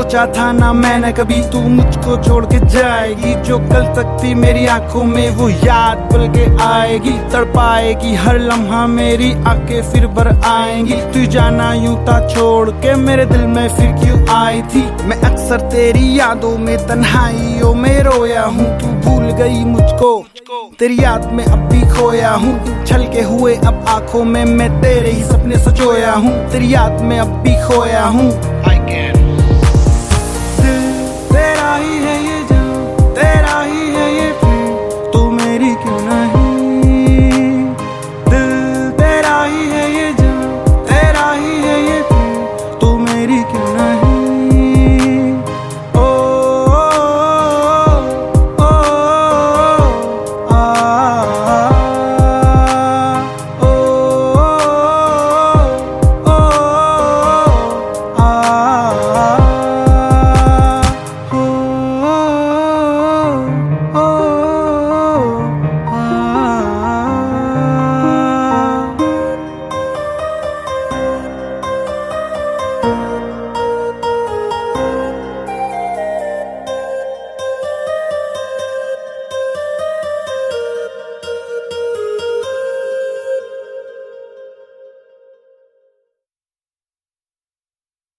सोचा था ना मैंने कभी तू मुझको छोड़ के जाएगी। जो कल तक थी मेरी आंखों में वो याद पल के आएगी, तड़पाएगी हर लम्हा मेरी आंखें फिर भर आएंगी। तू जाना यूं था छोड़ के मेरे दिल में फिर क्यों आई थी। मैं अक्सर तेरी यादों में तन्हाइयों में रोया हूँ, तू भूल गई मुझको तेरी याद में अब भी खोया हूँ। छल के हुए अब आंखों में मैं तेरे ही सपने सजोया हूँ, तेरी याद में अब भी खोया हूँ।